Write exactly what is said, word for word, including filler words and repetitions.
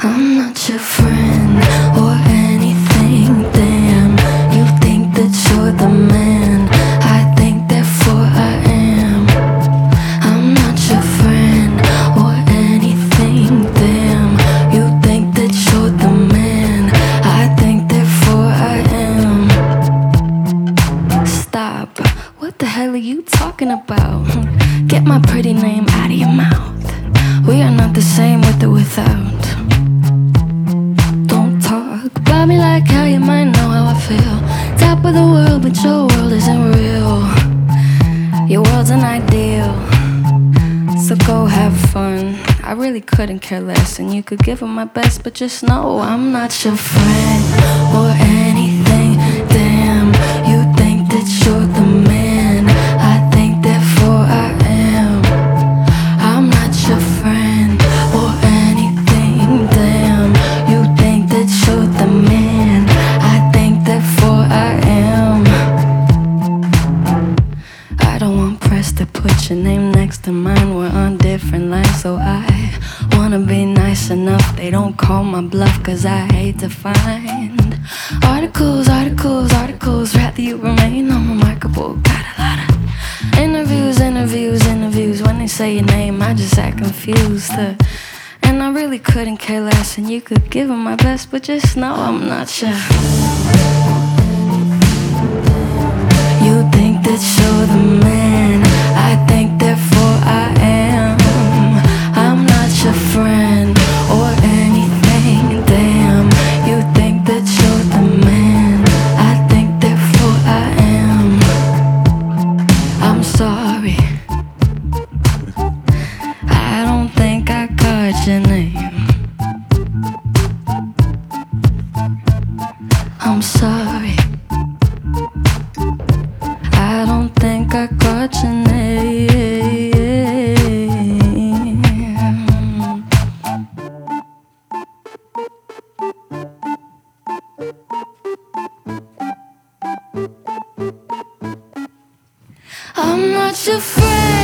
I'm not your friend or anything, damn. You think that you're the man, I think therefore I am. I'm not your friend or anything, damn. You think that you're the man, I think therefore I am. Stop, what the hell are you talking about? Get my pretty name out of your mouth. We are not the same with or without. About me like how you might know how I feel. Top of the world, but your world isn't real. Your world's an ideal, so go have fun. I really couldn't care less, and you could give it my best, but just know I'm not your friend or anything, damn. You think that you're the man, I think therefore I am. I'm not your friend or anything, damn. You think that you're the man, I think therefore I am. I don't want press to put your name next to mine. We're on different lines, so I wanna be nice enough they don't call my bluff, cause I hate to find articles, articles, articles. Rather you remain unremarkable. Got a lot of interviews, interviews, interviews. When they say your name, I just act confused. uh, And I really couldn't care less, and you could give it my best, but just know I'm not your. You think that you're the man, I think therefore I am. I'm not your friend or anything, damn. You think that you're the man, I think therefore I am. I'm sorry, I don't think I caught your name. I'm sorry, I don't think I caught your name. I'm not your friend.